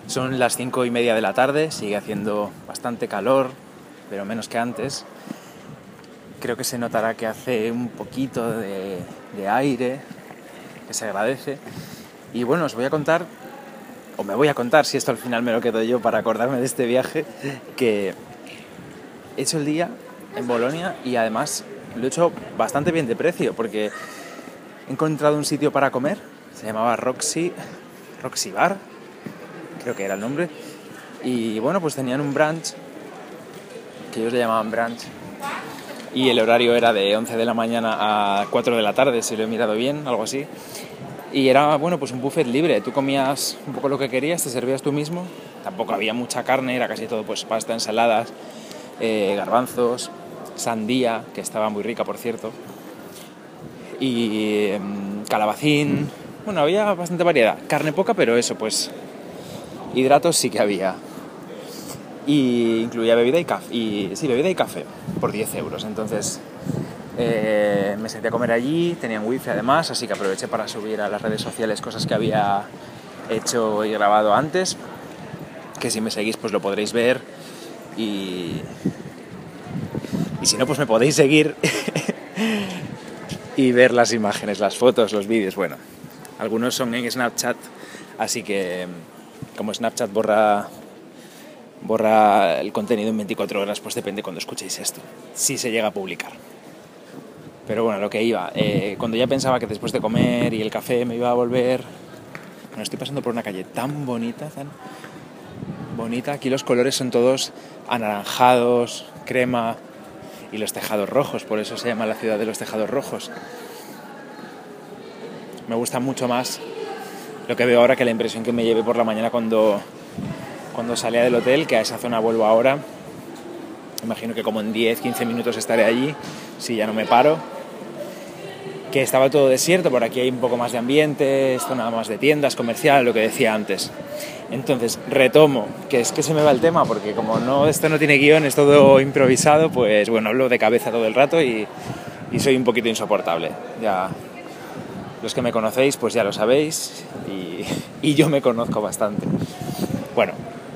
Son las 5:30 de la tarde, sigue haciendo bastante calor, pero menos que antes. Creo que se notará que hace un poquito de aire, que se agradece. Y bueno, os voy a contar, o me voy a contar, si esto al final me lo quedo yo para acordarme de este viaje, que he hecho el día en Bolonia y además lo he hecho bastante bien de precio, porque he encontrado un sitio para comer, se llamaba Roxy Bar, creo que era el nombre, y bueno, pues tenían un brunch, que ellos le llamaban brunch, y el horario era de 11 de la mañana a 4 de la tarde, si lo he mirado bien, algo así. Y era, bueno, pues un buffet libre. Tú comías un poco lo que querías, te servías tú mismo. Tampoco había mucha carne, era casi todo pues pasta, ensaladas, garbanzos, sandía, que estaba muy rica, por cierto, y calabacín. Bueno, había bastante variedad. Carne poca, pero eso, pues hidratos sí que había. Y incluía bebida y café por 10 euros. Entonces me senté a comer allí, tenían wifi además, así que aproveché para subir a las redes sociales cosas que había hecho y grabado antes, que si me seguís pues lo podréis ver, y si no pues me podéis seguir y ver las imágenes, las fotos, los vídeos. Bueno, algunos son en Snapchat, así que como Snapchat borra el contenido en 24 horas, pues depende cuando escuchéis esto, si se llega a publicar. Pero bueno, lo que iba, cuando ya pensaba que después de comer y el café me iba a volver... Bueno, estoy pasando por una calle tan bonita, aquí los colores son todos anaranjados, crema, y los tejados rojos, por eso se llama la ciudad de los tejados rojos. Me gusta mucho más lo que veo ahora que la impresión que me llevé por la mañana cuando salía del hotel, que a esa zona vuelvo ahora. Imagino que como en 10-15 minutos estaré allí, si ya no me paro. Que estaba todo desierto, por aquí hay un poco más de ambiente, esto nada más de tiendas, comercial, lo que decía antes. Entonces, retomo, que es que se me va el tema, porque como esto no tiene guión, es todo improvisado, pues bueno, hablo de cabeza todo el rato y soy un poquito insoportable. Ya, los que me conocéis, pues ya lo sabéis, y yo me conozco bastante. Bueno,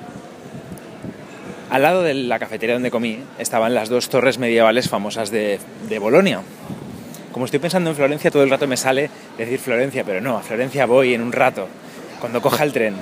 al lado de la cafetería donde comí estaban las dos torres medievales famosas de Bolonia. Como estoy pensando en Florencia, todo el rato me sale decir Florencia, pero no, a Florencia voy en un rato, cuando coja el tren.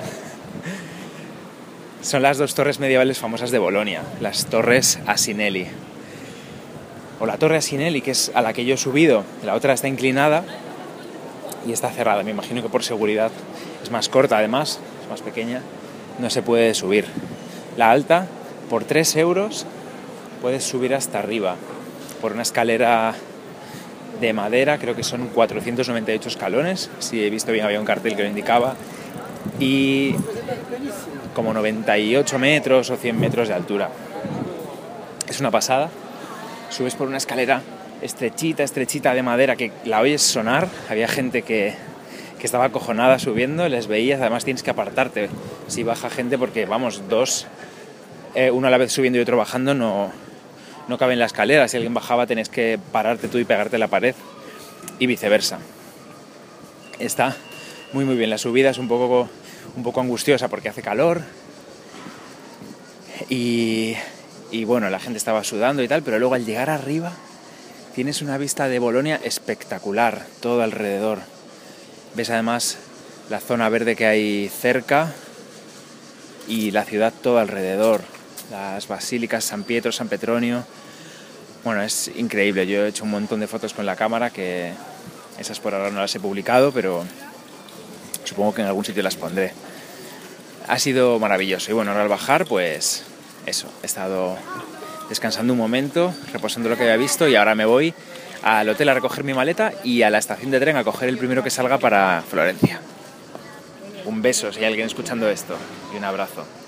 Son las dos torres medievales famosas de Bolonia, las torres Asinelli. O la torre Asinelli, que es a la que yo he subido, la otra está inclinada y está cerrada, me imagino que por seguridad. Es más corta además, es más pequeña, no se puede subir. La alta, por 3 euros, puedes subir hasta arriba, por una escalera de madera, creo que son 498 escalones, si he visto bien había un cartel que lo indicaba, y como 98 metros o 100 metros de altura. Es una pasada. Subes por una escalera estrechita de madera que la oyes sonar. Había gente que estaba acojonada subiendo, les veías, además tienes que apartarte si baja gente porque vamos, dos, uno a la vez subiendo y otro bajando, no cabe en la escalera. Si alguien bajaba tenés que pararte tú y pegarte a la pared, y viceversa. Está muy bien. La subida es un poco angustiosa porque hace calor y bueno, la gente estaba sudando y tal, pero luego al llegar arriba tienes una vista de Bolonia espectacular, todo alrededor. Ves además la zona verde que hay cerca y la ciudad todo alrededor, las basílicas, San Pietro, San Petronio. Bueno, es increíble. Yo he hecho un montón de fotos con la cámara, que esas por ahora no las he publicado, pero supongo que en algún sitio las pondré. Ha sido maravilloso. Y bueno, ahora al bajar, pues eso, he estado descansando un momento, reposando lo que había visto, y ahora me voy al hotel a recoger mi maleta y a la estación de tren a coger el primero que salga para Florencia. Un beso si hay alguien escuchando esto, y un abrazo.